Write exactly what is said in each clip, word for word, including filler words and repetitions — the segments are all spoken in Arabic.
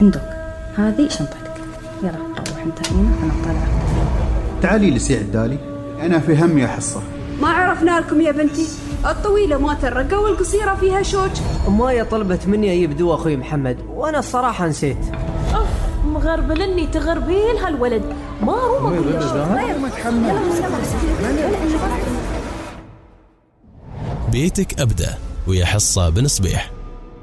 عندك هذه شنطتك، يلا روح انت هنا أنا طالعة. تعالي لسي عدالي، أنا في هم يا حصة. ما عرفنا لكم يا بنتي، الطويلة ما ترقى والقصيرة فيها شوج. مايا طلبت مني أجيب دواء أخوي محمد وأنا الصراحة نسيت. أوف مغربلني تغربيل هالولد، ما رومك كل بيتك أبدأ ويا حصة بن صبيح.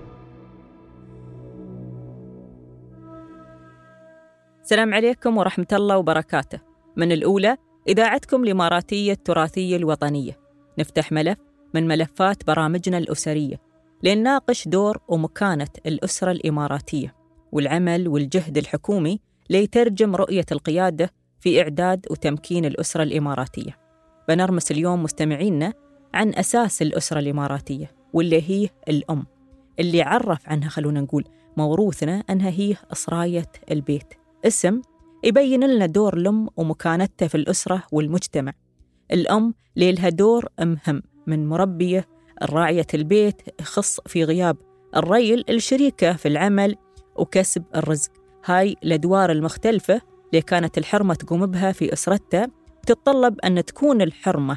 السلام عليكم ورحمة الله وبركاته. من الأولى إذاعتكم الإماراتية التراثية الوطنية، نفتح ملف من ملفات برامجنا الأسرية لنناقش دور ومكانة الأسرة الإماراتية والعمل والجهد الحكومي ليترجم رؤية القيادة في إعداد وتمكين الأسرة الإماراتية. بنرمس اليوم مستمعينا عن أساس الأسرة الإماراتية واللي هي الأم، اللي عرف عنها خلونا نقول موروثنا أنها هي أسراية البيت، اسم يبين لنا دور الأم ومكانتها في الأسرة والمجتمع. الأم ليلها دور مهم من مربية الراعية البيت، يخص في غياب الرجل الشريكة في العمل وكسب الرزق. هاي الأدوار المختلفة اللي كانت الحرمة تقوم بها في أسرتها، تتطلب أن تكون الحرمة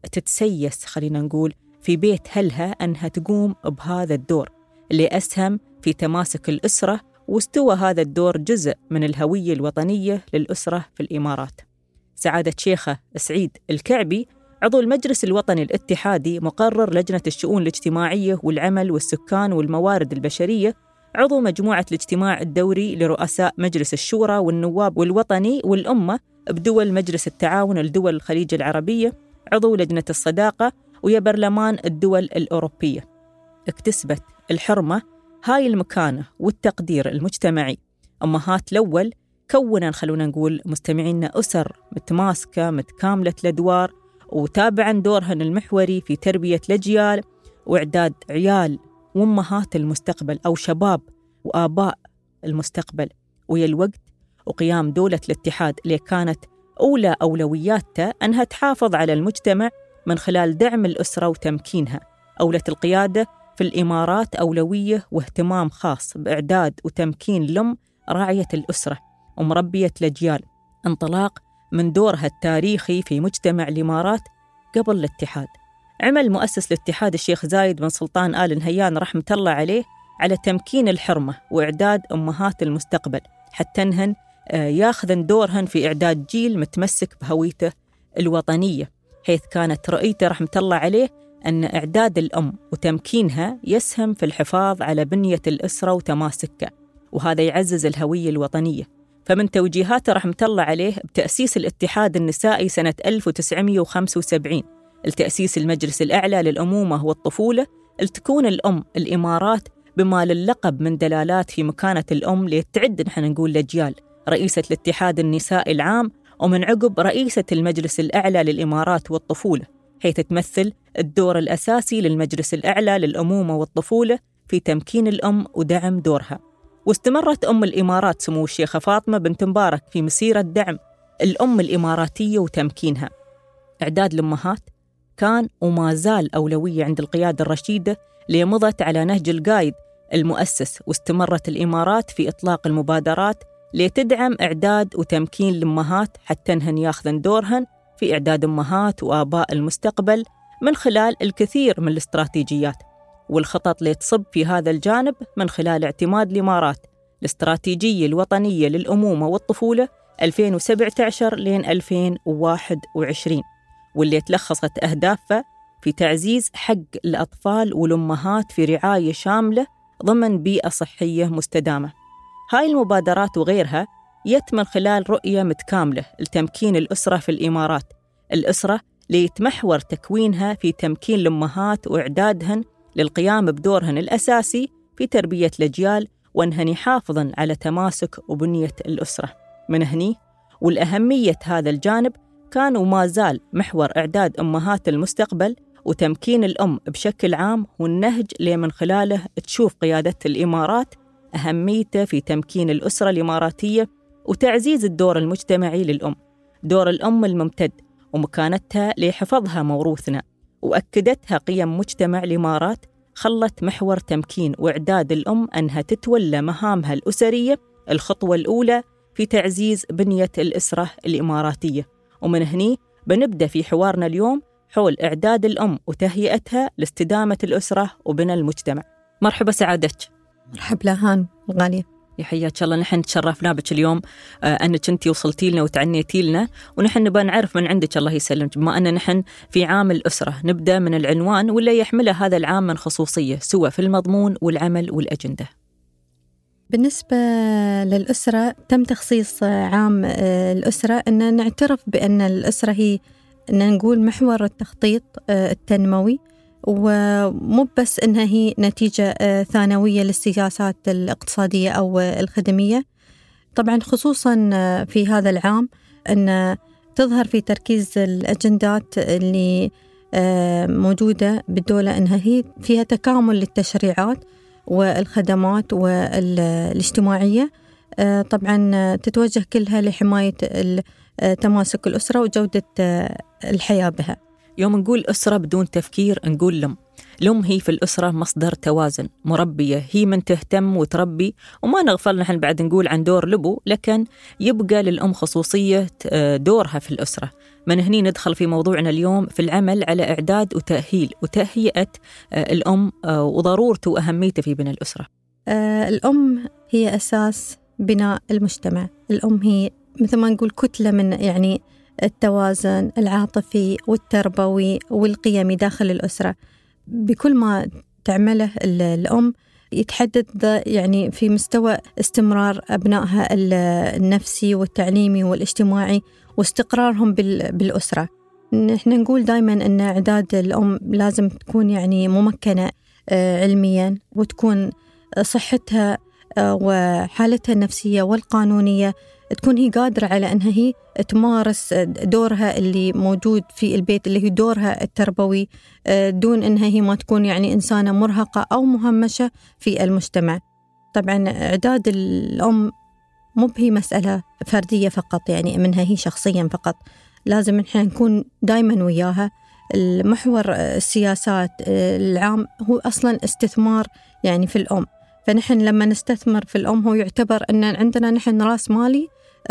تتسيس خلينا نقول في بيت هلها أنها تقوم بهذا الدور اللي أسهم في تماسك الأسرة، واستوى هذا الدور جزء من الهوية الوطنية للأسرة في الإمارات. سعادة شيخة سعيد الكعبي عضو المجلس الوطني الاتحادي، مقرر لجنة الشؤون الاجتماعية والعمل والسكان والموارد البشرية، عضو مجموعة الاجتماع الدوري لرؤساء مجلس الشورى والنواب والوطني والأمة بدول مجلس التعاون الدول الخليج العربية، عضو لجنة الصداقة ويا برلمان الدول الأوروبية. اكتسبت الحرمة هاي المكانة والتقدير المجتمعي. أمهات الأول كونا خلونا نقول مستمعينا أسر متماسكة متكاملة الأدوار، وتابعا دورهن المحوري في تربية الأجيال وإعداد عيال وأمهات المستقبل أو شباب وآباء المستقبل، ويا الوقت وقيام دولة الاتحاد اللي كانت أولى أولوياتها أنها تحافظ على المجتمع من خلال دعم الأسرة وتمكينها. أولة القيادة في الإمارات أولوية واهتمام خاص بإعداد وتمكين الأم راعية الأسرة ومربية الأجيال، انطلاق من دورها التاريخي في مجتمع الإمارات قبل الاتحاد. عمل مؤسس الاتحاد الشيخ زايد بن سلطان آل نهيان رحمة الله عليه على تمكين الحرمة وإعداد أمهات المستقبل حتى أنهن ياخذن دورهن في إعداد جيل متمسك بهويته الوطنية، حيث كانت رؤيته رحمة الله عليه أن إعداد الأم وتمكينها يسهم في الحفاظ على بنية الأسرة وتماسكها، وهذا يعزز الهوية الوطنية. فمن توجيهاته رحمة الله عليه بتأسيس الاتحاد النسائي سنة ألف وتسعمائة وخمسة وسبعين لتأسيس المجلس الأعلى للأمومة والطفولة، لتكون الأم الإمارات بما للقب من دلالات في مكانة الأم ليتعد نحن نقول الأجيال، رئيسة الاتحاد النسائي العام، ومن عقب رئيسة المجلس الأعلى للإمارات والطفولة، حيث تمثل الدور الأساسي للمجلس الأعلى للأمومة والطفولة في تمكين الأم ودعم دورها. واستمرت أم الإمارات سمو الشيخة فاطمة بنت مبارك في مسيرة دعم الأم الإماراتية وتمكينها. إعداد الأمهات كان وما زال أولوية عند القيادة الرشيدة اللي مضت على نهج القايد المؤسس، واستمرت الإمارات في إطلاق المبادرات لتدعم إعداد وتمكين الأمهات حتى أنهن ياخذن دورهن في إعداد أمهات وآباء المستقبل من خلال الكثير من الاستراتيجيات والخطط اللي تصب في هذا الجانب، من خلال اعتماد الإمارات الاستراتيجية الوطنية للأمومة والطفولة ألفين وسبعة عشر لين ألفين وواحد وعشرين، واللي تلخصت أهدافها في تعزيز حق الأطفال والأمهات في رعاية شاملة ضمن بيئة صحية مستدامة. هاي المبادرات وغيرها يت من خلال رؤية متكاملة لتمكين الأسرة في الإمارات، الأسرة ليتمحور تكوينها في تمكين الأمهات وإعدادهن للقيام بدورهن الأساسي في تربية الأجيال، وأنهن يحافظن على تماسك وبنية الأسرة. من هني والأهمية هذا الجانب كان وما زال محور إعداد أمهات المستقبل وتمكين الأم بشكل عام، والنهج اللي من خلاله تشوف قيادة الإمارات أهميته في تمكين الأسرة الإماراتية وتعزيز الدور المجتمعي للأم، دور الأم الممتد ومكانتها لحفظها موروثنا، وأكدتها قيم مجتمع الإمارات خلت محور تمكين وإعداد الأم أنها تتولى مهامها الأسرية الخطوة الأولى في تعزيز بنية الأسرة الإماراتية. ومن هني بنبدأ في حوارنا اليوم حول إعداد الأم وتهيئتها لاستدامة الأسرة وبناء المجتمع. مرحبا سعادتك. مرحبا هان الغالية. يحياك الله. نحن تشرفنا بك اليوم آه أنك أنتي وصلتي لنا وتعنيتي لنا، ونحن نبغى نعرف من عندك الله يسلمك، بما أن نحن في عام الأسرة نبدأ من العنوان ولا يحمله هذا العام من خصوصية سواء في المضمون والعمل والأجندة. بالنسبة للأسرة تم تخصيص عام الأسرة أن نعترف بأن الأسرة هي أن نقول محور التخطيط التنموي، ومو بس أنها هي نتيجة ثانوية للسياسات الاقتصادية أو الخدمية. طبعا خصوصا في هذا العام أن تظهر في تركيز الأجندات اللي موجودة بالدولة أنها هي فيها تكامل للتشريعات والخدمات والاجتماعية، طبعا تتوجه كلها لحماية تماسك الأسرة وجودة الحياة بها. يوم نقول أسرة بدون تفكير نقول لم. الأم هي في الأسرة مصدر توازن، مربية، هي من تهتم وتربي، وما نغفل نحن بعد نقول عن دور الأبو، لكن يبقى للأم خصوصية دورها في الأسرة. من هني ندخل في موضوعنا اليوم في العمل على إعداد وتأهيل وتهيئة الأم وضرورته وأهميته في بناء الأسرة. الأم هي أساس بناء المجتمع. الأم هي مثل ما نقول كتلة من يعني التوازن العاطفي والتربوي والقيمي داخل الأسرة. بكل ما تعمله الأم يتحدد يعني في مستوى استمرار أبنائها النفسي والتعليمي والاجتماعي واستقرارهم بالأسرة. نحن نقول دائما أن إعداد الأم لازم تكون يعني ممكنة علميا، وتكون صحتها وحالتها النفسية والقانونية تكون هي قادرة على أنها هي تمارس دورها اللي موجود في البيت اللي هي دورها التربوي، دون أنها هي ما تكون يعني إنسانة مرهقة أو مهمشة في المجتمع. طبعا إعداد الأم مو هي مسألة فردية فقط، يعني منها هي شخصيا فقط، لازم نحن نكون دايما وياها. المحور السياسات العام هو أصلا استثمار يعني في الأم، فنحن لما نستثمر في الأم هو يعتبر أن عندنا نحن رأس مالي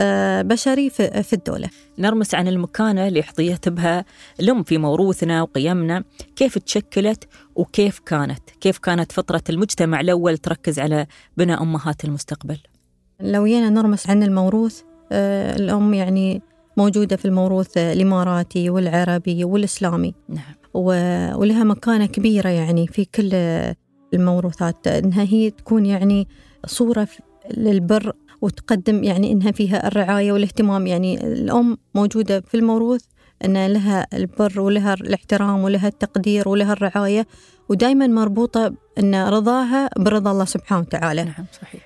بشري في الدولة. نرمس عن المكانة اللي حظيت بها الأم في موروثنا وقيمنا، كيف تشكلت وكيف كانت كيف كانت فطرة المجتمع الأول تركز على بناء أمهات المستقبل. لو ينا نرمس عن الموروث، الأم يعني موجودة في الموروث الإماراتي والعربي والإسلامي. نعم. ولها مكانة كبيرة يعني في كل الموروثات، إنها هي تكون يعني صورة للبر وتقدم يعني إنها فيها الرعاية والاهتمام. يعني الأم موجودة في الموروث أن لها البر ولها الاحترام ولها التقدير ولها الرعاية، ودايما مربوطة أن رضاها برضا الله سبحانه وتعالى. نعم صحيح.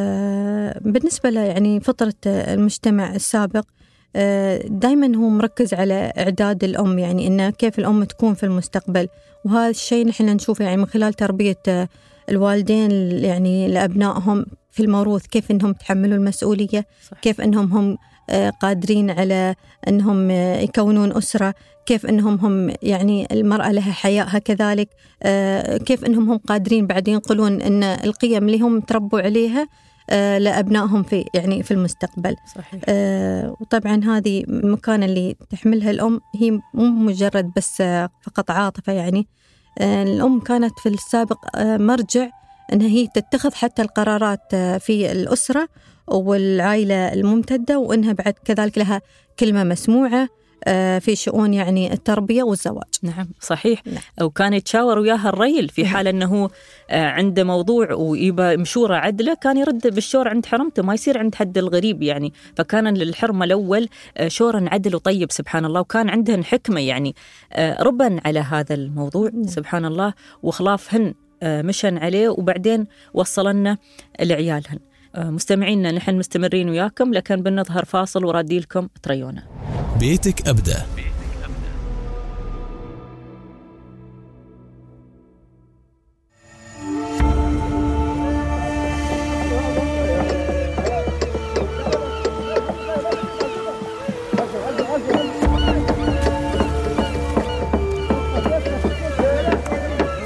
آه بالنسبة له يعني فطرة المجتمع السابق آه دايما هو مركز على إعداد الأم، يعني إن كيف الأم تكون في المستقبل، وهذا الشيء نحن نشوفه يعني من خلال تربية الوالدين يعني لأبنائهم في الموروث، كيف إنهم تحملوا المسؤولية. صح. كيف إنهم هم قادرين على أنهم يكونون أسرة، كيف أنهم هم يعني المرأة لها حيائها كذلك، كيف أنهم هم قادرين بعد ينقلون أن القيم اللي هم تربوا عليها لأبنائهم في يعني في المستقبل. صحيح. وطبعا هذه المكانة اللي تحملها الأم هي مو مجرد بس فقط عاطفة، يعني الأم كانت في السابق مرجع أنها هي تتخذ حتى القرارات في الأسرة والعائلة الممتدة، وأنها بعد كذلك لها كلمة مسموعة في شؤون يعني التربية والزواج. نعم صحيح. نعم. وكان يتشاور وياها الريل في حال أنه عنده موضوع ويبى مشورة عدلة، كان يرد بالشور عند حرمته، ما يصير عند حد الغريب يعني. فكان للحرمة الأول شورا عدل وطيب سبحان الله، وكان عندهن حكمة يعني ربا على هذا الموضوع. نعم. سبحان الله. وخلافهن مشن عليه وبعدين وصلنا لعيالهن. مستمعينا نحن مستمرين وياكم، لكن بنظهر فاصل ورادي لكم تريونا. بيتك أبدأ.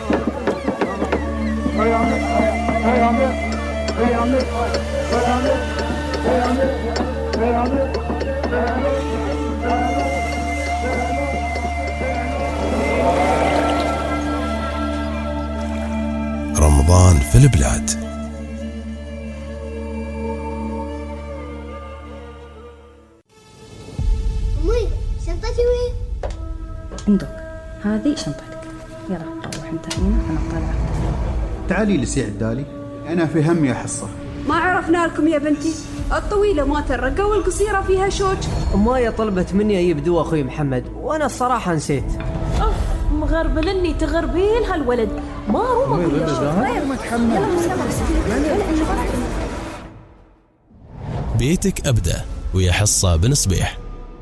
Hey, I'm it. Hey, I'm it. Hey, I'm it. رمضان في البلاد. أمي شنطتي وين؟ عندك هذه شنطتك، يلا روح انت هنا انا طالعه. تعالي لسي عدالي، أنا في هم يا حصة. ما عرفنا لكم يا بنتي، الطويلة ما ترقى والقصيرة فيها شوج. مايا طلبت مني اجيب دواء اخوي محمد وانا الصراحه نسيت. أوف مغربلني تغربيل هالولد، ما رومه كل بيتك أبدأ ويا حصة بن صبيح.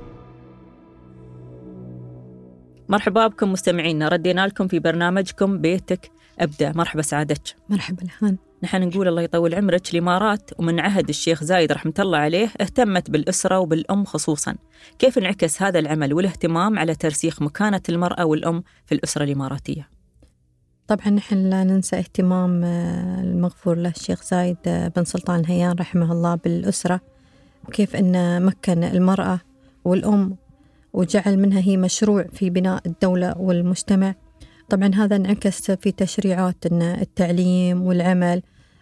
مرحبا بكم مستمعينا، ردينا لكم في برنامجكم بيتك أبدأ. مرحبا سعادتك. مرحبا لهان. نحن نقول الله يطول عمرك، الإمارات ومن عهد الشيخ زايد رحمة الله عليه اهتمت بالأسرة وبالأم خصوصا. كيف انعكس هذا العمل والاهتمام على ترسيخ مكانة المرأة والأم في الأسرة الإماراتية؟ طبعا نحن لا ننسى اهتمام المغفور له الشيخ زايد بن سلطان الهيان رحمه الله بالأسرة، وكيف أن مكن المرأة والأم وجعل منها هي مشروع في بناء الدولة والمجتمع. طبعا هذا انعكس في تشريعات التعليم والعمل،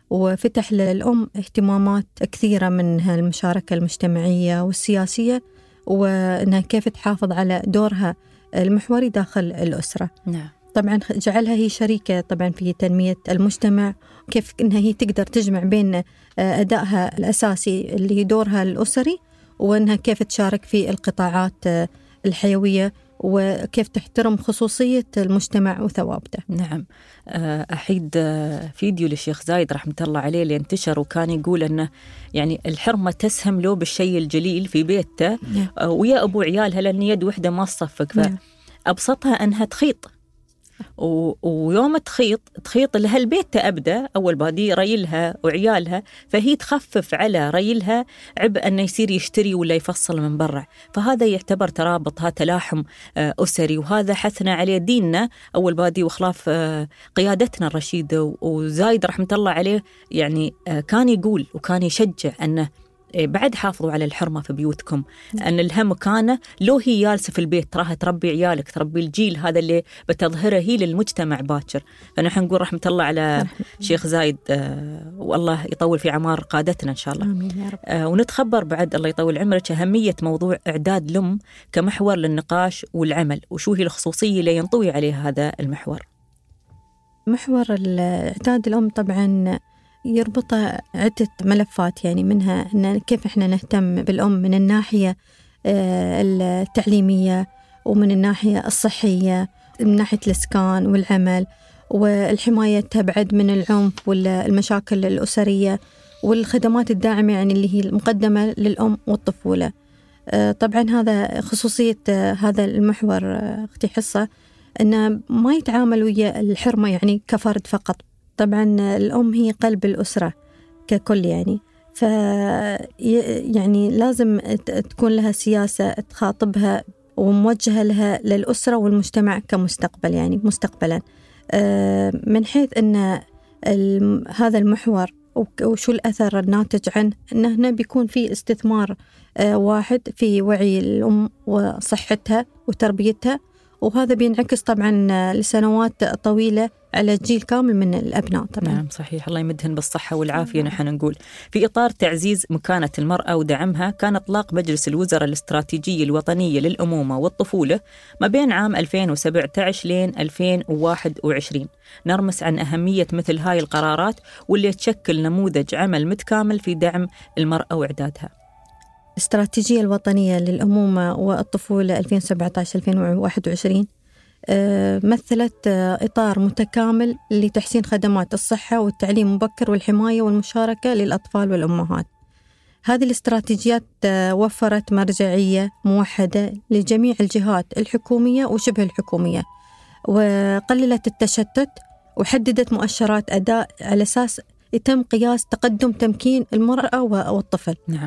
وفتح للأم اهتمامات كثيرة منها المشاركة المجتمعية والسياسية، وأنها كيف تحافظ على دورها المحوري داخل الأسرة. نعم. طبعا جعلها هي شريكة طبعا في تنمية المجتمع، وكيف أنها هي تقدر تجمع بين أدائها الأساسي اللي هي دورها الأسري، وأنها كيف تشارك في القطاعات الحيوية، وكيف تحترم خصوصية المجتمع وثوابته. نعم. أحيد فيديو للشيخ زايد رحمة الله عليه اللي انتشر، وكان يقول أنه يعني الحرمة تسهم له بالشيء الجليل في بيته. نعم. ويا أبو عيالها، لأن يد وحدة ما تصفق. نعم. فأبسطها أنها تخيط، و... ويوم تخيط تخيط لها البيت تأبدأ أول بادي ريلها وعيالها، فهي تخفف على ريلها عبء أنه يصير يشتري ولا يفصل من برا. فهذا يعتبر ترابط، هذا تلاحم أسري، وهذا حثنا عليه ديننا أول بادي وخلاف قيادتنا الرشيدة. وزايد رحمة الله عليه يعني كان يقول وكان يشجع أنه بعد حافظوا على الحرمة في بيوتكم، أن الهم كان لو هي جالسة في البيت تراها تربي عيالك، تربي الجيل هذا اللي بتظهره هي للمجتمع باكر. فنحن نقول رحمة الله على شيخ زايد، والله يطول في عمار قادتنا إن شاء الله. آمين يا رب. ونتخبر بعد الله يطول عمرك أهمية موضوع إعداد الأم كمحور للنقاش والعمل، وشو هي الخصوصية اللي ينطوي عليها هذا المحور. محور إعداد الأم طبعا يربط عدة ملفات، يعني منها إن كيف إحنا نهتم بالأم من الناحية التعليمية، ومن الناحية الصحية، من ناحية الإسكان والعمل، والحماية تبعد من العنف والمشاكل الأسرية، والخدمات الداعمة يعني اللي هي المقدمة للأم والطفولة. طبعا هذا خصوصية هذا المحور أختي حصة، إنه ما يتعامل ويا الحرمة يعني كفرد فقط. طبعا الأم هي قلب الأسرة ككل، يعني ف يعني لازم تكون لها سياسة تخاطبها وموجهة لها للأسرة والمجتمع كمستقبل، يعني مستقبلا، من حيث أن هذا المحور وشو الأثر الناتج عنه، أنه هنا بيكون في استثمار واحد في وعي الأم وصحتها وتربيتها، وهذا بينعكس طبعا لسنوات طويلة على جيل كامل من الأبناء طبعا. نعم صحيح، الله يمدهن بالصحة والعافية. نحن نقول في إطار تعزيز مكانة المرأة ودعمها، كان إطلاق مجلس الوزراء الاستراتيجية الوطنية للأمومة والطفولة ما بين عام ألفين وسبعة عشر لين ألفين وواحد وعشرين، نرمس عن أهمية مثل هاي القرارات واللي تشكل نموذج عمل متكامل في دعم المرأة وإعدادها. الاستراتيجية الوطنية للأمومة والطفولة ألفين وسبعة عشر ألفين وواحد وعشرين مثلت إطار متكامل لتحسين خدمات الصحة والتعليم المبكر والحماية والمشاركة للأطفال والأمهات. هذه الاستراتيجيات وفرت مرجعية موحدة لجميع الجهات الحكومية وشبه الحكومية، وقللت التشتت، وحددت مؤشرات أداء على أساس يتم قياس تقدم تمكين المرأة والطفل. نعم.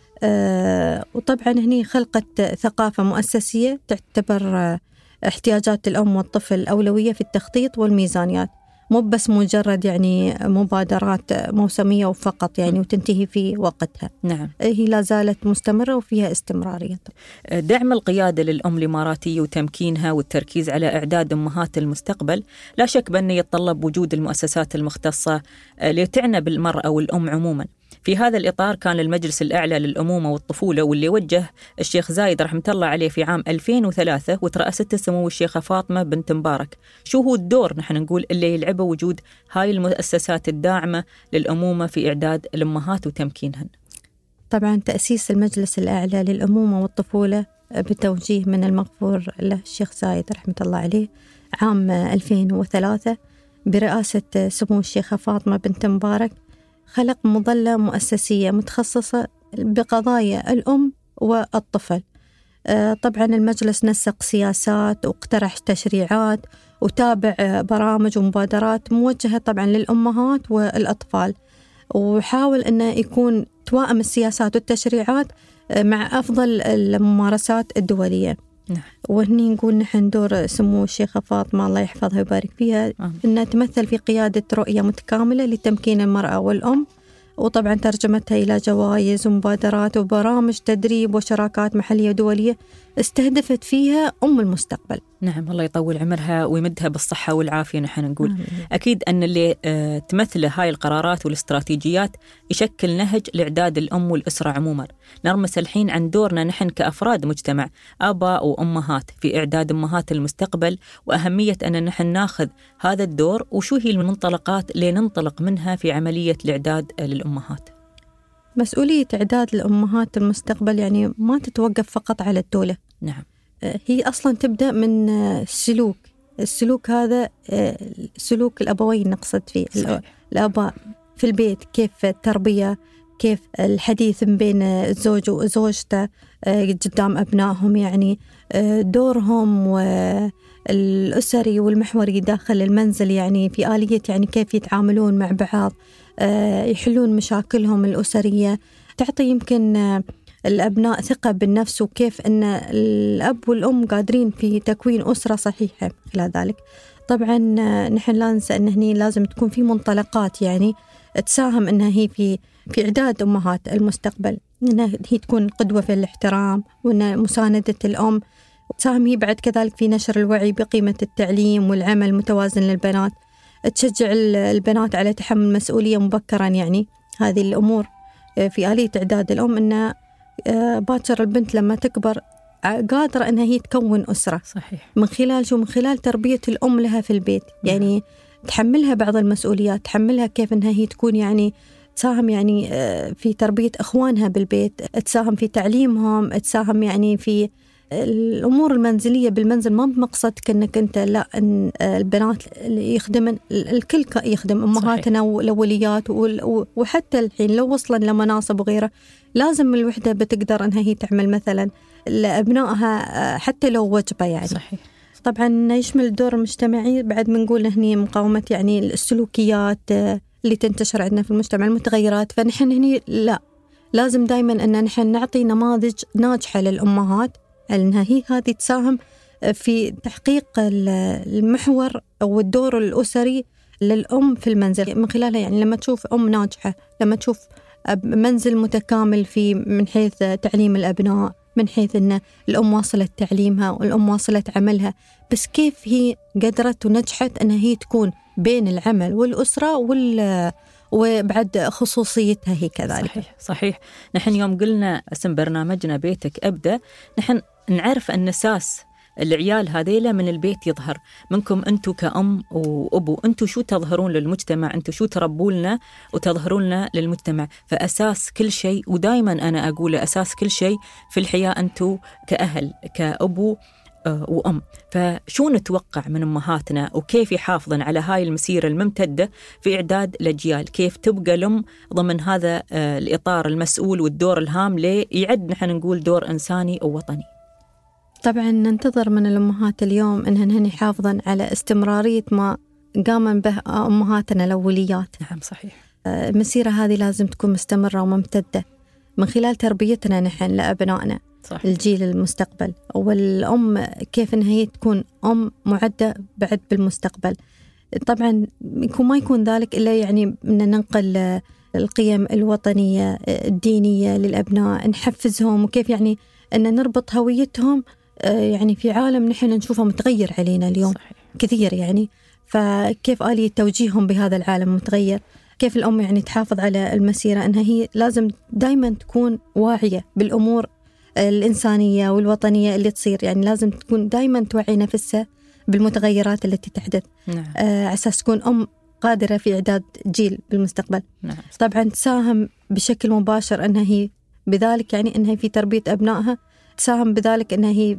آه وطبعا هني خلقت ثقافة مؤسسية تعتبر احتياجات الأم والطفل أولوية في التخطيط والميزانيات، مو بس مجرد يعني مبادرات موسمية وفقط يعني وتنتهي في وقتها. نعم. هي لا زالت مستمرة وفيها استمرارية. دعم القيادة للأم الإماراتية وتمكينها والتركيز على إعداد أمهات المستقبل لا شك بأنه يتطلب وجود المؤسسات المختصة لتعنى بالمرأة والأم عموما. في هذا الإطار كان المجلس الأعلى للأمومة والطفولة واللي وجه الشيخ زايد رحمة الله عليه في عام ألفين وثلاثة وترأسته سمو الشيخة فاطمة بنت مبارك. شو هو الدور نحن نقول اللي يلعبه وجود هاي المؤسسات الداعمة للأمومة في إعداد الأمهات وتمكينهن؟ طبعا تأسيس المجلس الأعلى للأمومة والطفولة بتوجيه من المغفور له الشيخ زايد رحمة الله عليه عام ألفين وثلاثة برئاسة سمو الشيخة فاطمة بنت مبارك، خلق مظلة مؤسسية متخصصة بقضايا الأم والطفل. طبعا المجلس نسق سياسات واقترح تشريعات وتابع برامج ومبادرات موجهة طبعا للأمهات والأطفال، وحاول أنه يكون توائم السياسات والتشريعات مع أفضل الممارسات الدولية. نعم. وهني نقول نحن دور سمو الشيخة فاطمة الله يحفظها ويبارك فيها أنها تمثل في قيادة رؤية متكاملة لتمكين المرأة والأم، وطبعا ترجمتها إلى جوائز ومبادرات وبرامج تدريب وشراكات محلية ودولية استهدفت فيها أم المستقبل. نعم، الله يطول عمرها ويمدها بالصحة والعافية. نحن نقول آمين. أكيد أن اللي آه تمثله هاي القرارات والاستراتيجيات يشكل نهج لإعداد الأم والأسرة عموما. نرمس الحين عن دورنا نحن كأفراد مجتمع، آباء وأمهات، في إعداد أمهات المستقبل، وأهمية أن نحن ناخذ هذا الدور، وشو هي المنطلقات اللي ننطلق منها في عملية الإعداد للأمهات. مسؤولية إعداد الأمهات المستقبل يعني ما تتوقف فقط على الدولة. نعم. هي أصلا تبدأ من السلوك. السلوك هذا سلوك الأبوين نقصد فيه. صحيح. الآباء في البيت، كيف التربية، كيف الحديث بين الزوج وزوجته قدام أبنائهم، يعني دورهم والأسري والمحوري داخل المنزل، يعني في آلية يعني كيف يتعاملون مع بعض، يحلون مشاكلهم الأسرية، تعطي يمكن الأبناء ثقة بالنفس، وكيف أن الأب والأم قادرين في تكوين أسرة صحيحة خلال ذلك. طبعا نحن لا ننسى أن هني لازم تكون في منطلقات يعني تساهم أنها هي في في إعداد أمهات المستقبل، أنها هي تكون قدوة في الاحترام وأن مساندة الأم، تساهم هي بعد كذلك في نشر الوعي بقيمة التعليم والعمل المتوازن للبنات، تشجع البنات على تحمل مسؤولية مبكرا. يعني هذه الأمور في آلية إعداد الأم، أن باكر البنت لما تكبر قادرة أنها هي تكون أسرة. صحيح. من خلال شو؟ من خلال تربية الأم لها في البيت، يعني تحملها بعض المسؤوليات، تحملها كيف أنها هي تكون يعني تساهم يعني في تربية أخوانها بالبيت، تساهم في تعليمهم، تساهم يعني في الأمور المنزلية بالمنزل. ما بمقصدك أنك أنت لا، أن البنات يخدمن، الكل يخدم، أمهاتنا والأوليات، وحتى الحين لو وصلن لمناصب وغيره لازم الوحدة بتقدر أنها هي تعمل مثلا لأبنائها حتى لو وجبة يعني. صحيح. طبعا يشمل الدور المجتمعي بعد ما نقول هني مقاومة يعني السلوكيات اللي تنتشر عندنا في المجتمع، المتغيرات. فنحن هني لا، لازم دايما أن نحن نعطي نماذج ناجحة للأمهات، أنها هي هذه تساهم في تحقيق المحور أو الدور الأسري للأم في المنزل من خلالها. يعني لما تشوف أم ناجحة، لما تشوف منزل متكامل في من حيث تعليم الأبناء، من حيث أن الأم واصلت تعليمها والأم واصلت عملها، بس كيف هي قدرت ونجحت أنها هي تكون بين العمل والأسرة وال وبعد خصوصيتها هي كذلك. صحيح. صحيح. نحن يوم قلنا اسم برنامجنا بيتك أبدأ، نحن نعرف أن أساس العيال هذيلا من البيت يظهر. منكم أنتوا كأم وأبو، أنتوا شو تظهرون للمجتمع، أنتوا شو تربوا لنا وتظهرون لنا للمجتمع. فأساس كل شيء، ودايما أنا أقول أساس كل شيء في الحياة أنتوا كأهل، كأبو وأم. فشو نتوقع من أمهاتنا، وكيف يحافظن على هاي المسيرة الممتدة في إعداد الأجيال، كيف تبقى الأم ضمن هذا الإطار المسؤول والدور الهام ليعد نحن نقول دور إنساني أو وطني. طبعا ننتظر من الأمهات اليوم أنهن يحافظن على استمرارية ما قام به أمهاتنا الأوليات. نعم صحيح. المسيرة هذه لازم تكون مستمرة وممتدة من خلال تربيتنا نحن لأبنائنا. صحيح. الجيل المستقبل، والأم كيف أنها هي تكون أم معدة بعد بالمستقبل. طبعا يكون ما يكون ذلك إلا يعني أن ننقل القيم الوطنية الدينية للأبناء، نحفزهم، وكيف يعني أن نربط هويتهم يعني في عالم نحن نشوفه متغير علينا اليوم. صحيح. كثير يعني، فكيف آلية توجيههم بهذا العالم متغير، كيف الأم يعني تحافظ على المسيرة، أنها هي لازم دايما تكون واعية بالأمور الإنسانية والوطنية اللي تصير، يعني لازم تكون دايما توعي نفسها بالمتغيرات التي تحدث. نعم. آه أساس تكون أم قادرة في إعداد جيل بالمستقبل. نعم. طبعا تساهم بشكل مباشر أنها هي بذلك، يعني أنها في تربية أبنائها، تساهم بذلك أنها هي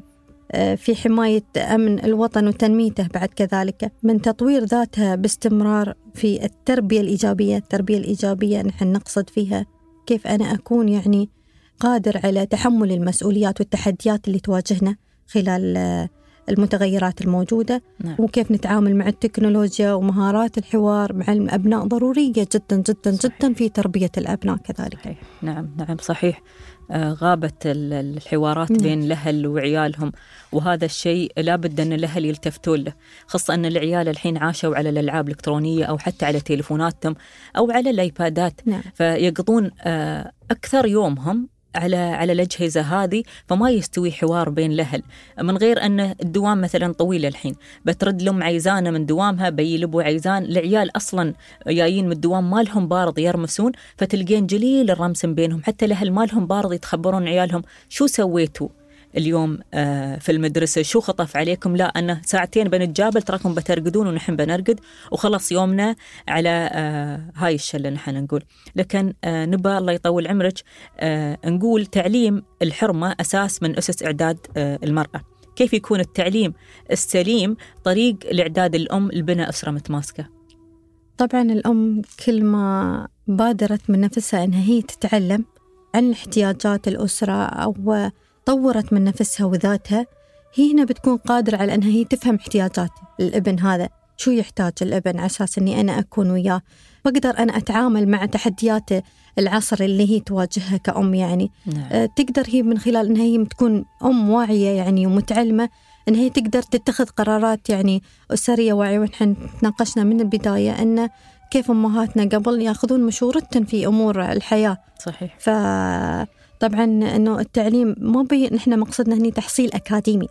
في حماية أمن الوطن وتنميته، بعد كذلك من تطوير ذاتها باستمرار في التربية الإيجابية. التربية الإيجابية نحن نقصد فيها كيف أنا أكون يعني قادر على تحمل المسؤوليات والتحديات اللي تواجهنا خلال المتغيرات الموجودة. نعم. وكيف نتعامل مع التكنولوجيا، ومهارات الحوار مع الأبناء ضرورية جدا جدا صحيح. جدا في تربية الأبناء كذلك. صحيح. نعم نعم صحيح. آه غابت الحوارات نعم. بين الأهل وعيالهم، وهذا الشيء لابد أن الأهل يلتفتون له، خاصة أن العيال الحين عاشوا على الألعاب الإلكترونية أو حتى على تليفوناتهم أو على الآيبادات. نعم. فيقضون آه أكثر يومهم على على الأجهزة هذه، فما يستوي حوار بين الأهل، من غير أن الدوام مثلا طويل. الحين بترد لهم عيزانة من دوامها، بيلبوا عيزان، العيال أصلا جايين من الدوام ما لهم بارض يرمسون، فتلقين جليل الرمس بينهم، حتى الأهل ما لهم بارض يتخبرون عيالهم شو سويتوا اليوم في المدرسة، شو خطف عليكم. لا، أنا ساعتين بنتجابل، تراكم بترقدون ونحن بنرقد وخلص يومنا على هاي الشلة نحن نقول. لكن نبى الله يطول عمرك نقول تعليم الحرمة أساس من أسس إعداد المرأة. كيف يكون التعليم السليم طريق لإعداد الأم لبناء أسرة متماسكة؟ طبعا الأم كل ما بادرت من نفسها أنها هي تتعلم عن احتياجات الأسرة أو طورت من نفسها وذاتها، هي هنا بتكون قادرة على أنها هي تفهم احتياجات الابن هذا، شو يحتاج الابن على أساس أني أنا أكون وياه، بقدر أنا أتعامل مع تحديات العصر اللي هي تواجهها كأم يعني. نعم. أه تقدر هي من خلال أنها هي تكون أم واعية يعني ومتعلمة، أنها هي تقدر تتخذ قرارات يعني أسرية واعية. ونحن تناقشنا من البداية أن كيف أمهاتنا قبل يأخذون مشورتهم في أمور الحياة. صحيح. ف طبعا أنه التعليم ما بي نحن مقصدنا هني تحصيل أكاديمي.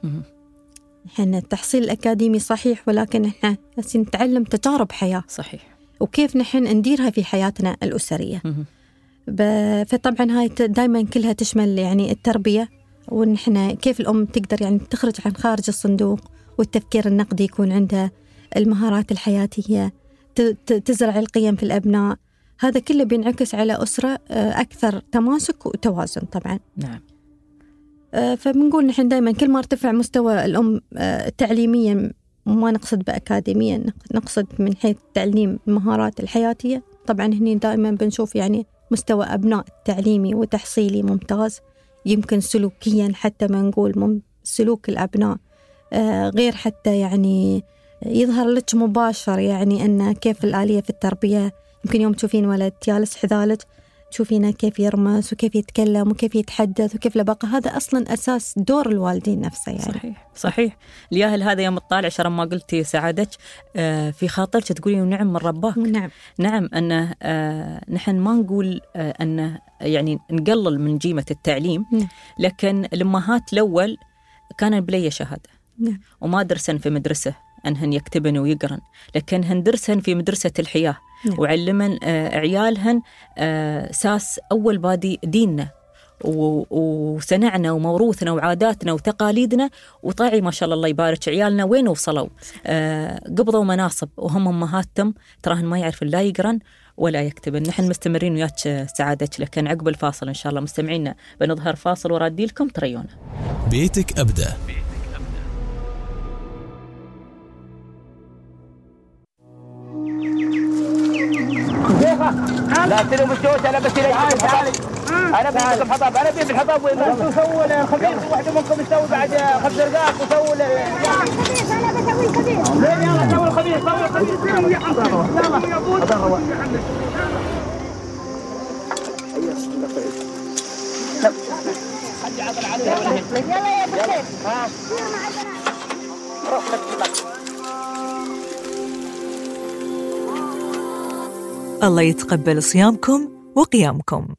نحن التحصيل الأكاديمي صحيح، ولكن نحن نتعلم تجارب حياة. صحيح. وكيف نحن نديرها في حياتنا الأسرية. ب... فطبعا هاي دائما كلها تشمل يعني التربية، ونحن كيف الأم تقدر يعني تخرج عن خارج الصندوق، والتفكير النقدي يكون عندها، المهارات الحياتية، ت... تزرع القيم في الأبناء. هذا كله بينعكس على أسرة أكثر تماسك وتوازن طبعا. نعم. فبنقول نحن دائما كل ما ارتفع مستوى الأم تعليميا، وما نقصد بأكاديميا، نقصد من حيث تعليم المهارات الحياتية. طبعا هني دائما بنشوف يعني مستوى أبناء تعليمي وتحصيلي ممتاز، يمكن سلوكيا حتى ما نقول سلوك الأبناء غير حتى يعني يظهر لك مباشر، يعني أن كيف الآلية في التربية. يمكن يوم تشوفين ولد جالس حذالك تشوفينه كيف يرمس وكيف يتكلم وكيف يتحدث وكيف لبقى، هذا أصلا أساس دور الوالدين نفسه يعني. صحيح صحيح. الياهل هذا يوم الطالع شرم ما قلتي سعادتك آه في خاطرك تقولين نعم من رباك. نعم نعم أنه آه نحن ما نقول آه أنه يعني نقلل من قيمة التعليم. نعم. لكن الأمهات الأول كان بلي شهادة. نعم. وما درسن في مدرسة أنهن يكتبن ويقرن، لكن هندرسن في مدرسة الحياة. نعم. وعلمن آه عيالهن آه ساس أول بادي ديننا وسنعنا وموروثنا وعاداتنا وتقاليدنا، وطاعي ما شاء الله الله يبارك عيالنا وين وصلوا آه قبضوا مناصب وهم أمهاتهم تراهن ما يعرفن لا يقرن ولا يكتبن. نحن مستمرين وياك سعادتك، لكن عقب الفاصل إن شاء الله مستمعينا بنظهر فاصل ورادي لكم تريونا. بيتك أبدأ. لا تلوم الشوش، انا بس تعالي انا بيجي بالحطب، انا بيجي بالحطب وين نسوي الخبيث، واحد منكم يسوي بعد خمس دقائق وسوي الخبيث. انا بسوي الخبيث. يلا سوي الخبيث، سوي الخبيث يلا يلا يا بخير. ها روح لك الله يتقبل صيامكم وقيامكم.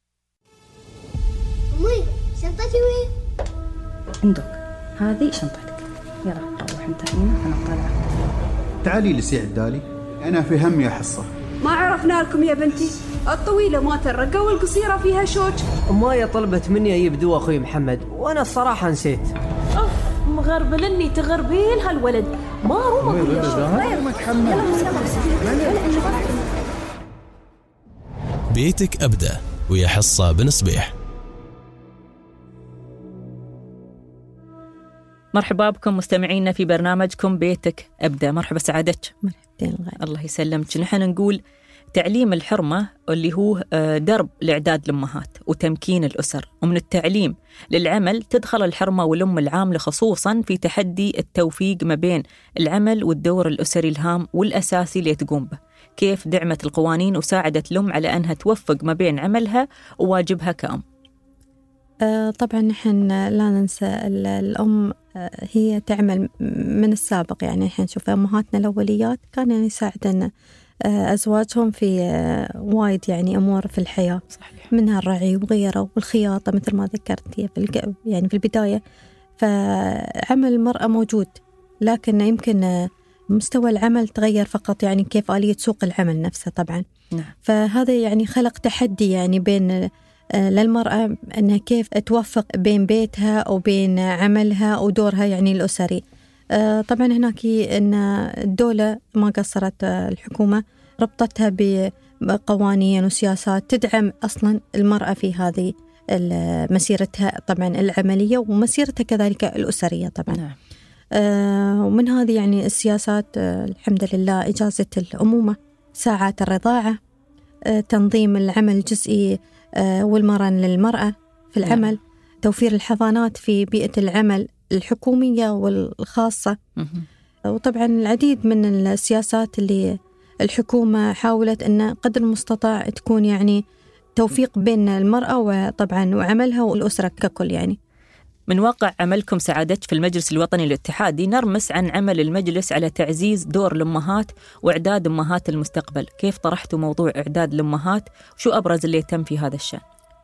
أمي شنطتي وين؟ عندك هذه شنطتك، يلا روح انت هنا انا طالعه. تعالي لسي عدالي، أنا في هم يا حصة. ما عرفنا لكم يا بنتي، الطويلة ما ترقى والقصيرة فيها شوك. مايا طلبت مني أجيب دواء أخوي محمد وأنا الصراحة نسيت. أوف مغربلني تغربيل هالولد، ما رومك ويا بيتك أبدأ ويا حصة بن صبيح. مرحبا بكم مستمعينا في برنامجكم بيتك أبدأ. مرحبا سعادتك. مرحبتين. الله يسلمك. نحن نقول تعليم الحرمة اللي هو درب لإعداد الأمهات وتمكين الأسر، ومن التعليم للعمل تدخل الحرمة والأم العاملة خصوصا في تحدي التوفيق ما بين العمل والدور الأسري الهام والأساسي اللي تقوم به. كيف دعمت القوانين وساعدت الأم على أنها توفق ما بين عملها وواجبها كأم؟ آه طبعا نحن لا ننسى الأم آه هي تعمل من السابق، يعني نحن نشوف أمهاتنا الأوليات كانوا يعني يساعدنا آه أزواجهم في آه وايد يعني أمور في الحياة. صحيح. منها الرعي وغيره والخياطة مثل ما ذكرت في يعني في البداية. فعمل المرأة موجود، لكن يمكن آه مستوى العمل تغير فقط، يعني كيف آلية سوق العمل نفسه طبعا. نعم. فهذا يعني خلق تحدي يعني بين للمرأة أنها كيف توفق بين بيتها وبين عملها ودورها يعني الأسري. طبعا هناك أن الدولة ما قصرت، الحكومة ربطتها بقوانين وسياسات تدعم أصلا المرأة في هذه مسيرتها طبعا العملية ومسيرتها كذلك الأسرية طبعا. نعم. ومن هذه يعني السياسات الحمد لله إجازة الأمومة، ساعات الرضاعة، تنظيم العمل الجزئي والمرن للمرأة في العمل. نعم. توفير الحضانات في بيئة العمل الحكومية والخاصة. وطبعا العديد من السياسات اللي الحكومة حاولت أن قدر المستطاع تكون يعني توفيق بين المرأة وطبعا وعملها والأسرة ككل. يعني من واقع عملكم سعادتك في المجلس الوطني الاتحادي نرمس عن عمل المجلس على تعزيز دور الأمهات وإعداد أمهات المستقبل. كيف طرحتوا موضوع إعداد الأمهات وشو أبرز اللي يتم في هذا الشأن؟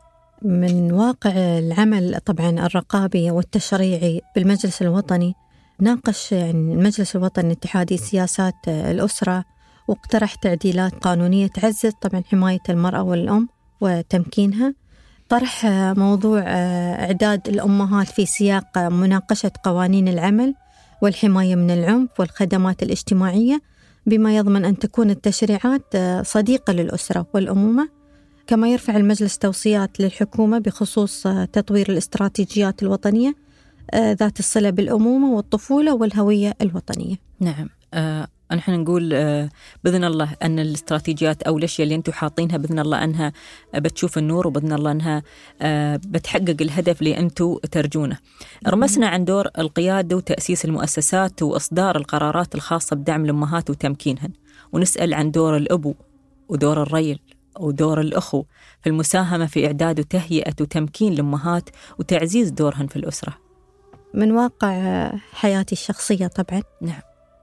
من واقع العمل طبعا الرقابي والتشريعي بالمجلس الوطني، ناقش يعني المجلس الوطني الاتحادي سياسات الأسرة واقترح تعديلات قانونية تعزز طبعا حماية المرأة والأم وتمكينها. طرح موضوع إعداد الأمهات في سياق مناقشة قوانين العمل والحماية من العنف والخدمات الاجتماعية، بما يضمن أن تكون التشريعات صديقة للأسرة والأمومة. كما يرفع المجلس توصيات للحكومة بخصوص تطوير الاستراتيجيات الوطنية ذات الصلة بالأمومة والطفولة والهوية الوطنية. نعم. آه نحن نقول آه بإذن الله أن الاستراتيجيات أو الأشياء اللي أنتم حاطينها بإذن الله أنها بتشوف النور، وبإذن الله أنها آه بتحقق الهدف اللي أنتم ترجونه. رمسنا عن دور القيادة وتأسيس المؤسسات وإصدار القرارات الخاصة بدعم الأمهات وتمكينهن، ونسأل عن دور الأبو ودور الرجل ودور الأخو في المساهمة في إعداد وتهيئة وتمكين الأمهات وتعزيز دورهن في الأسرة. من واقع حياتي الشخصية طبعا. نعم.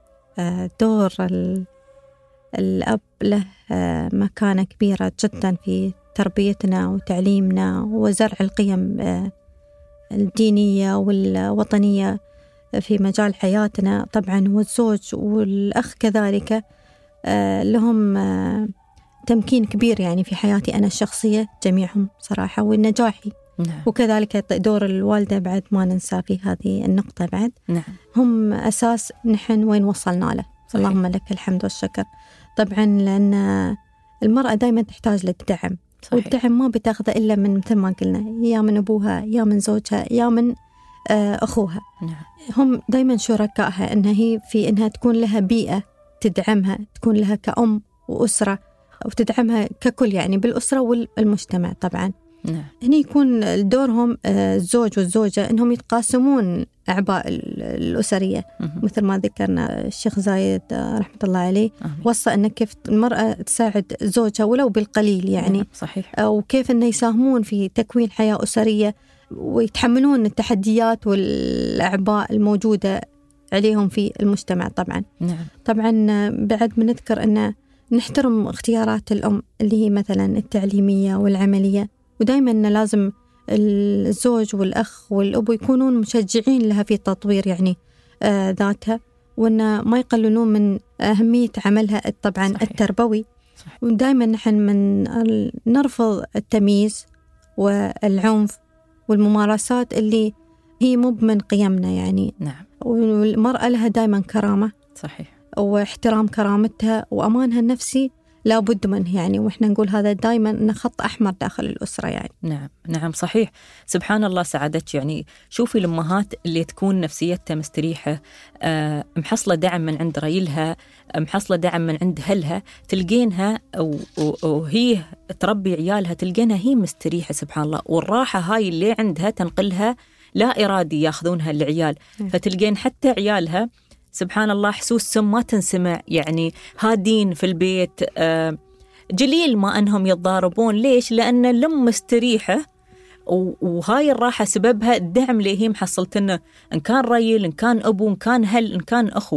دور الأب له مكانة كبيرة جدا في تربيتنا وتعليمنا وزرع القيم الدينية والوطنية في مجال حياتنا طبعا. والزوج والأخ كذلك لهم تمكين كبير يعني في حياتي أنا الشخصية جميعهم صراحة والنجاحي. نعم. وكذلك دور الوالدة بعد ما ننسى في هذه النقطة بعد. نعم. هم أساس نحن وين وصلنا له. صحيح. اللهم لك الحمد والشكر طبعا، لأن المرأة دائما تحتاج للدعم. صحيح. والدعم ما بتاخذه إلا من مثل ما قلنا، يا من أبوها يا من زوجها يا من أخوها. نعم. هم دائما شركائها، إنها هي في إنها تكون لها بيئة تدعمها، تكون لها كأم وأسرة وتدعمها ككل يعني بالأسرة والمجتمع طبعا. نعم. هنا يكون دورهم الزوج والزوجة إنهم يتقاسمون أعباء الأسرية. مه. مثل ما ذكرنا الشيخ زايد رحمة الله عليه. أمين. وصى أن كيف المرأة تساعد زوجها ولو بالقليل يعني. نعم. صحيح. وكيف أن يساهمون في تكوين حياة أسرية ويتحملون التحديات والأعباء الموجودة عليهم في المجتمع طبعا. نعم. طبعا بعد ما نذكر أن نحترم اختيارات الأم اللي هي مثلا التعليمية والعملية، ودايما لازم الزوج والأخ والأبو يكونون مشجعين لها في تطوير يعني آه ذاتها، وأن ما يقللون من أهمية عملها طبعا صحيح. التربوي. صحيح. ودايما نحن من نرفض التمييز والعنف والممارسات اللي هي مو من قيمنا يعني. نعم. والمرأة لها دايما كرامة صحيح، واحترام كرامتها وأمانها النفسي لابد منه يعني، وإحنا نقول هذا دايما إنه خط أحمر داخل الأسرة يعني. نعم نعم صحيح. سبحان الله سعادتك، يعني شوفي الأمهات اللي تكون نفسيتها مستريحة، آه محصلة دعم من عند ريلها، محصلة دعم من عند أهلها، تلقينها وهي تربي عيالها تلقينها هي مستريحة سبحان الله، والراحة هاي اللي عندها تنقلها لا إرادي ياخذونها العيال. م. فتلقين حتى عيالها سبحان الله حسوسهم ما تنسمع، يعني هادين في البيت، آه جليل ما أنهم يتضاربون. ليش؟ لأن الأم مستريحة، وهاي الراحة سببها الدعم اللي هي محصلتنا، إن كان ريل، إن كان أبو، إن كان هل، إن كان أخو.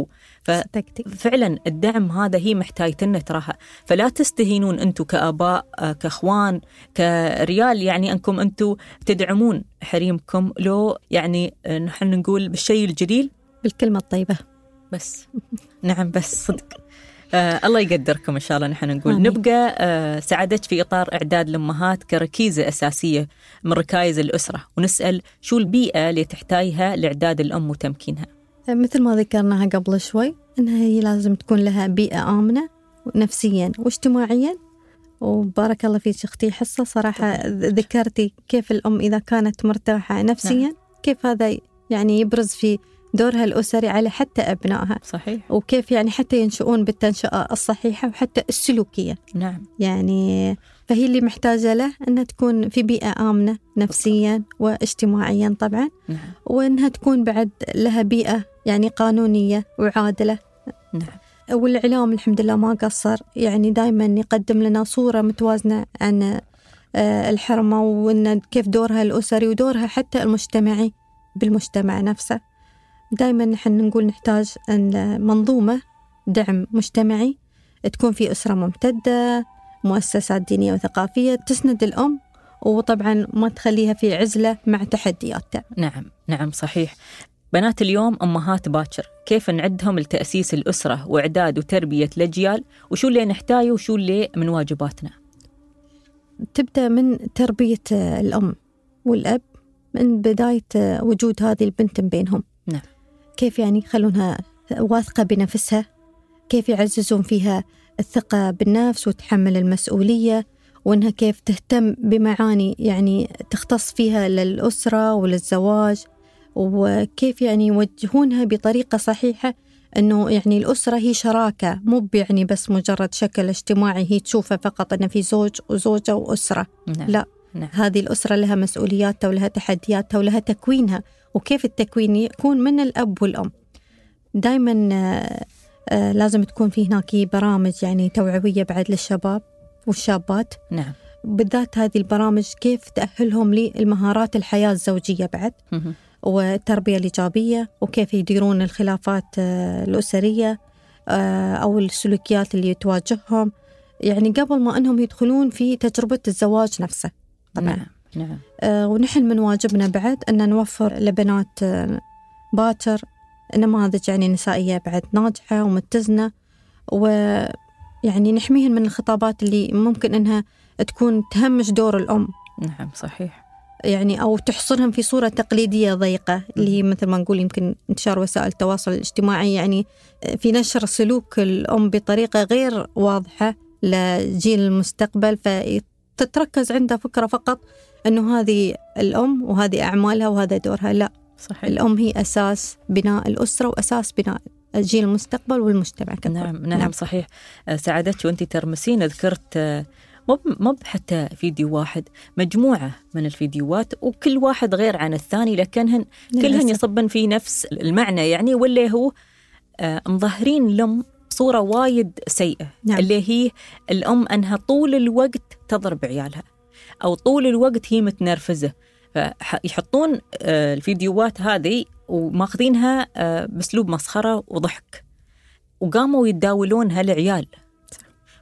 ففعلا الدعم هذا هي محتاجتنا تراها. فلا تستهينون أنتم كآباء، كأخوان، كريال، يعني أنكم أنتم تدعمون حريمكم، لو يعني نحن نقول بالشيء الجليل بالكلمة الطيبة بس. نعم بس صدق. آه الله يقدركم إن شاء الله. نحن نقول آمين. نبقى آه سعادتك في إطار إعداد الأمهات كركيزة أساسية من ركائز الأسرة، ونسأل شو البيئة اللي تحتاجها لإعداد الأم وتمكينها. مثل ما ذكرناها قبل شوي، أنها هي لازم تكون لها بيئة آمنة نفسيا واجتماعيا. وبارك الله فيك أختي حصة، صراحة ذكرتي كيف الأم إذا كانت مرتاحة نفسيا نعم. كيف هذا يعني يبرز في دورها الأسري على حتى أبنائها. صحيح. وكيف يعني حتى ينشؤون بالتنشئة الصحيحة وحتى السلوكية. نعم. يعني فهي اللي محتاجة له أنها تكون في بيئة آمنة نفسيا واجتماعيا طبعا. نعم. وأنها تكون بعد لها بيئة يعني قانونية وعادلة. نعم. والإعلام الحمد لله ما قصر، يعني دائما يقدم لنا صورة متوازنة عن الحرمة، وأن كيف دورها الأسري ودورها حتى المجتمعي بالمجتمع نفسه. دائما نحن نقول نحتاج أن منظومة دعم مجتمعي تكون في أسرة ممتدة، مؤسسات دينية وثقافية تسند الأم، وطبعا ما تخليها في عزلة مع تحدياتها. نعم نعم صحيح. بنات اليوم أمهات باكر، كيف نعدهم لتأسيس الأسرة وإعداد وتربية الأجيال، وشو اللي نحتاجه وشو اللي من واجباتنا؟ تبدأ من تربية الأم والأب من بداية وجود هذه البنت بينهم. نعم. كيف يعني يخلونها واثقة بنفسها، كيف يعززون فيها الثقة بالنفس وتحمل المسؤولية، وأنها كيف تهتم بمعاني يعني تختص فيها للأسرة وللزواج، وكيف يعني يوجهونها بطريقة صحيحة أنه يعني الأسرة هي شراكة، مو يعني بس مجرد شكل اجتماعي هي تشوفه فقط أنه في زوج وزوجة وأسرة. نعم. لا نعم. هذه الأسرة لها مسؤولياتها ولها تحدياتها ولها تكوينها، وكيف التكوين يكون من الأب والأم. دايما آآ آآ لازم تكون في هناك برامج يعني توعوية بعد للشباب والشابات. نعم. بالذات هذه البرامج كيف تأهلهم للمهارات الحياة الزوجية بعد م- والتربية الإيجابية، وكيف يديرون الخلافات الأسرية أو السلوكيات اللي تواجههم، يعني قبل ما أنهم يدخلون في تجربة الزواج نفسه طبعا. نعم. نعم. آه ونحن من واجبنا بعد أن نوفر لبنات آه باكر نماذج يعني نسائية بعد ناجحة ومتزنة، ويعني نحميهن من الخطابات اللي ممكن أنها تكون تهمش دور الأم. نعم صحيح. يعني أو تحصرهم في صورة تقليدية ضيقة اللي هي مثل ما نقول يمكن انتشار وسائل التواصل الاجتماعي، يعني في نشر سلوك الأم بطريقة غير واضحة لجيل المستقبل، فتتركز عندها فكرة فقط أنه هذه الأم وهذه أعمالها وهذا دورها. لا صحيح. الأم هي أساس بناء الأسرة وأساس بناء الجيل المستقبل والمجتمع ككل. نعم. نعم نعم صحيح. سعادتك وأنت ترمسين ذكرت مو مو حتى فيديو واحد، مجموعة من الفيديوهات وكل واحد غير عن الثاني، لكنهن كلهن يصبن في نفس المعنى يعني، واللي هو آه مظهرين الأم صورة وايد سيئة. نعم. اللي هي الأم أنها طول الوقت تضرب عيالها أو طول الوقت هي متنرفزة، فيحطون آه الفيديوهات هذه وماخذينها آه بأسلوب مسخرة وضحك، وقاموا يتداولونها لعيال،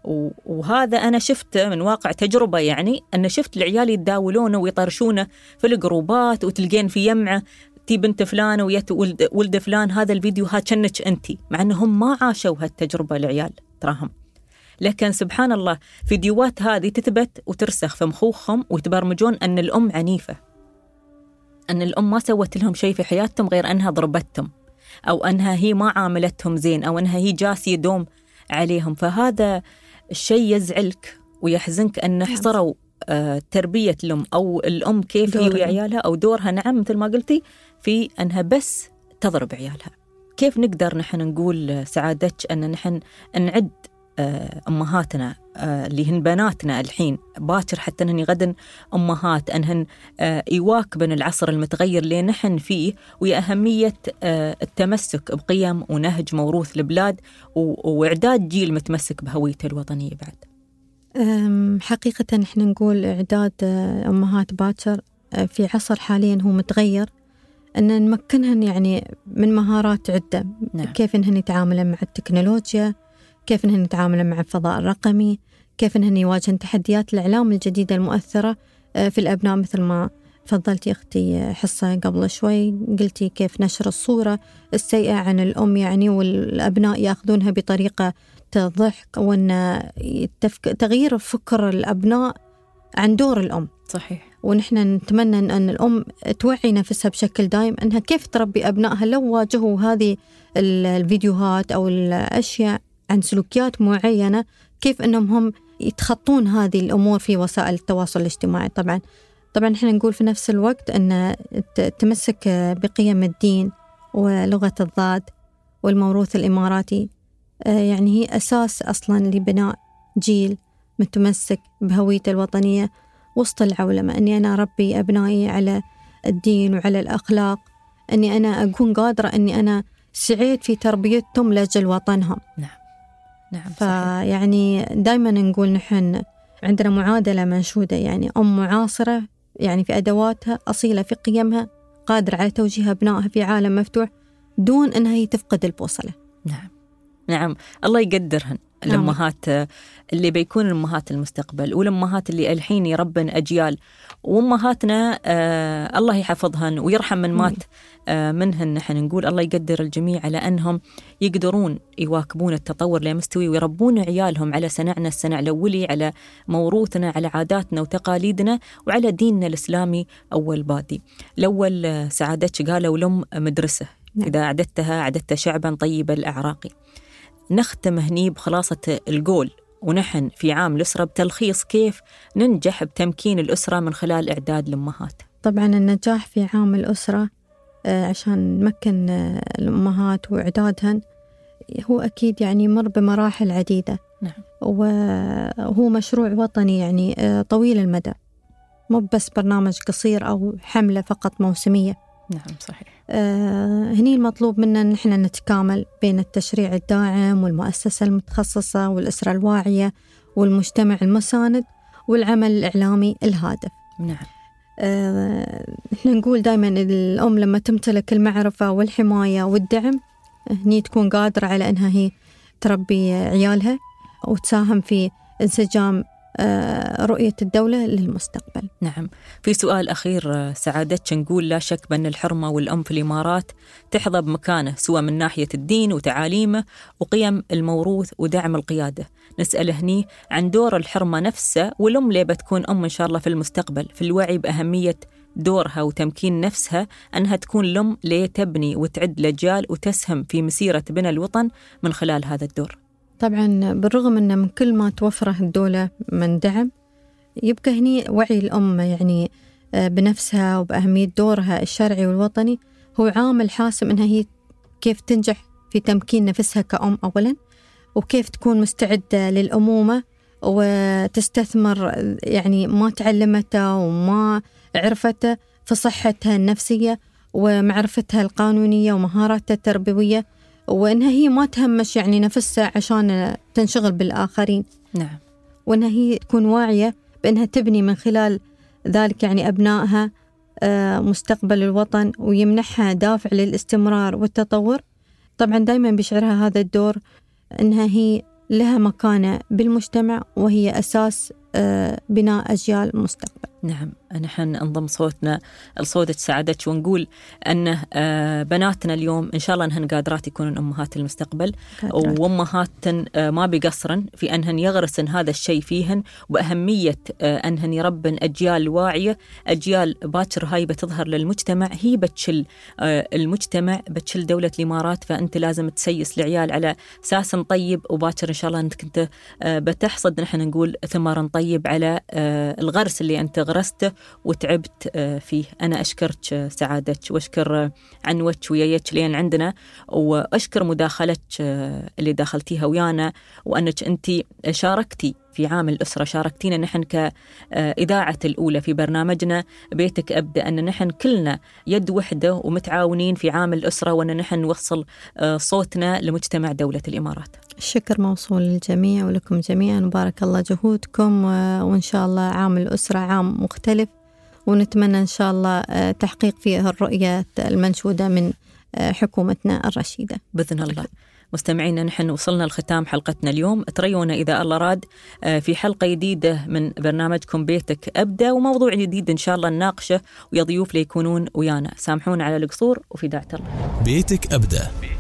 وهذا أنا شفت من واقع تجربة، يعني أنا شفت العيال يتداولونه ويطرشونه في الجروبات، وتلقين في يمعة تي بنت فلان ويت ولد, ولد فلان، هذا الفيديو ها كنك أنتي، مع أنهم ما عاشوا هالتجربة العيال تراهم. لكن سبحان الله فيديوهات هذه تثبت وترسخ في مخوخهم، ويتبرمجون أن الأم عنيفة، أن الأم ما سوت لهم شيء في حياتهم غير أنها ضربتهم، أو أنها هي ما عاملتهم زين، أو أنها هي جاسية دوم عليهم. فهذا الشيء يزعلك ويحزنك أن حصروا آه تربية الأم، أو الأم كيف هي وعيالها، أو دورها نعم مثل ما قلتي في أنها بس تضرب عيالها. كيف نقدر نحن نقول سعادتك أن نحن نعد آه أمهاتنا آه اللي هن بناتنا الحين باكر، حتى أنهن غدا أمهات، أنهن آه يواكبن العصر المتغير اللي نحن فيه، وهي أهمية آه التمسك بقيم ونهج موروث البلاد، وإعداد جيل متمسك بهويته الوطنية بعد. حقيقة نحن نقول إعداد أمهات باكر في عصر حاليا هو متغير، أن نمكنهن يعني من مهارات عدة. نعم. كيف إنهن يتعاملن مع التكنولوجيا، كيف إنهن يتعاملن مع الفضاء الرقمي، كيف إنهن يواجهن تحديات الإعلام الجديدة المؤثرة في الأبناء، مثل ما فضلتي أختي حصة قبل شوي قلتي كيف نشر الصورة السيئة عن الأم يعني، والأبناء يأخذونها بطريقة ضحك، وأن تغيير فكر الأبناء عن دور الأم. صحيح. ونحن نتمنى أن الأم توعي نفسها بشكل دائم أنها كيف تربي أبنائها لو واجهوا هذه الفيديوهات أو الأشياء عن سلوكيات معينة، كيف أنهم هم يتخطون هذه الأمور في وسائل التواصل الاجتماعي. طبعا طبعا نحن نقول في نفس الوقت أن التمسك بقيم الدين ولغة الضاد والموروث الإماراتي يعني هي أساس أصلاً لبناء جيل متمسك بهويته الوطنية وسط العولمة. أني أنا أربي أبنائي على الدين وعلى الأخلاق، أني أنا أكون قادرة أني أنا سعيت في تربيتهم لأجل وطنهم. نعم نعم. فيعني دايماً نقول نحن عندنا معادلة منشودة، يعني أم معاصرة يعني في أدواتها، أصيلة في قيمها، قادرة على توجيه أبنائها في عالم مفتوح دون أنها هي تفقد البوصلة. نعم نعم. الله يقدرهن الأمهات اللي بيكون الأمهات المستقبل، والأمهات اللي الحين يربن أجيال، وأمهاتنا آه الله يحفظهن ويرحم من مات آه منهن. نحن نقول الله يقدر الجميع على أنهم يقدرون يواكبون التطور لمستوي، ويربون عيالهم على سنعنا السنع الأولي، على موروثنا، على عاداتنا وتقاليدنا، وعلى ديننا الإسلامي أول بادي. الأول سعادتك قالوا لهم مدرسة، إذا أعددتها أعددت شعبا طيب الأعراق. نختم هني بخلاصة القول، ونحن في عام الأسرة بتلخيص كيف ننجح بتمكين الأسرة من خلال إعداد الأمهات. طبعا النجاح في عام الأسرة عشان نمكن الأمهات وإعدادهن هو أكيد يعني مر بمراحل عديدة. نعم. وهو مشروع وطني يعني طويل المدى، مو بس برنامج قصير أو حملة فقط موسمية. نعم صحيح. آه هني المطلوب منا أن نحن نتكامل بين التشريع الداعم والمؤسسة المتخصصة والأسرة الواعية والمجتمع المساند والعمل الإعلامي الهادف. نعم. آه نحن نقول دائما الأم لما تمتلك المعرفة والحماية والدعم هني تكون قادرة على أنها هي تربي عيالها وتساهم في انسجام رؤية الدولة للمستقبل. نعم. في سؤال أخير سعادتك، نقول لا شك بأن الحرمة والأم في الإمارات تحظى بمكانه، سواء من ناحية الدين وتعاليمه وقيم الموروث ودعم القيادة. نسأل هني عن دور الحرمة نفسه، والأم ليه بتكون أم إن شاء الله في المستقبل، في الوعي بأهمية دورها وتمكين نفسها أنها تكون الأم ليه تبني وتعد الأجيال وتسهم في مسيرة بناء الوطن من خلال هذا الدور. طبعا بالرغم أن من كل ما توفره الدولة من دعم، يبقى هني وعي الأم يعني بنفسها وبأهمية دورها الشرعي والوطني هو عامل حاسم أنها هي كيف تنجح في تمكين نفسها كأم أولا، وكيف تكون مستعدة للأمومة وتستثمر يعني ما تعلمته وما عرفته في صحتها النفسية ومعرفتها القانونية ومهاراتها التربوية، وإنها هي ما تهمش يعني نفسها عشان تنشغل بالآخرين. نعم. وإنها هي تكون واعية بأنها تبني من خلال ذلك يعني أبنائها مستقبل الوطن، ويمنحها دافع للاستمرار والتطور. طبعا دايما بيشعرها هذا الدور أنها هي لها مكانة بالمجتمع، وهي أساس بناء أجيال المستقبل. نعم، نحن نضم صوتنا لصوتك سعادتك ونقول أن بناتنا اليوم إن شاء الله أنهن قادرات يكونون أمهات المستقبل، وأمهات ما بيقصرن في أنهن يغرسن هذا الشيء فيهن، وأهمية أنهن يربن أجيال واعية، أجيال باكر هاي بتظهر للمجتمع، هي بتشل المجتمع، بتشل دولة الإمارات. فأنت لازم تسيس العيال على أساس طيب، وباكر إن شاء الله أنت كنت بتحصد نحن نقول ثمار طيب على الغرس اللي أنت غرسته وتعبت فيه. أنا أشكرك سعادتك، وأشكر عنوك وياك لين عندنا، وأشكر مداخلتك اللي داخلتيها ويانا، وأنك أنت شاركتي في عام الأسرة، شاركتينا نحن كإذاعة الأولى في برنامجنا بيتك أبدأ، أن نحن كلنا يد وحدة ومتعاونين في عام الأسرة، وأن نحن نوصل صوتنا لمجتمع دولة الإمارات. الشكر موصول للجميع ولكم جميعا، وبارك الله جهودكم، وإن شاء الله عام الأسرة عام مختلف، ونتمنى إن شاء الله تحقيق فيه الرؤية المنشودة من حكومتنا الرشيدة بإذن الله. مستمعينا، نحن وصلنا لختام حلقتنا اليوم. تريونا إذا الله راد في حلقة جديدة من برنامجكم بيتك أبدأ، وموضوع جديد إن شاء الله نناقشه، ويا ضيوف ليكونون ويانا. سامحونا على القصور، وفي داعة الله. بيتك أبدأ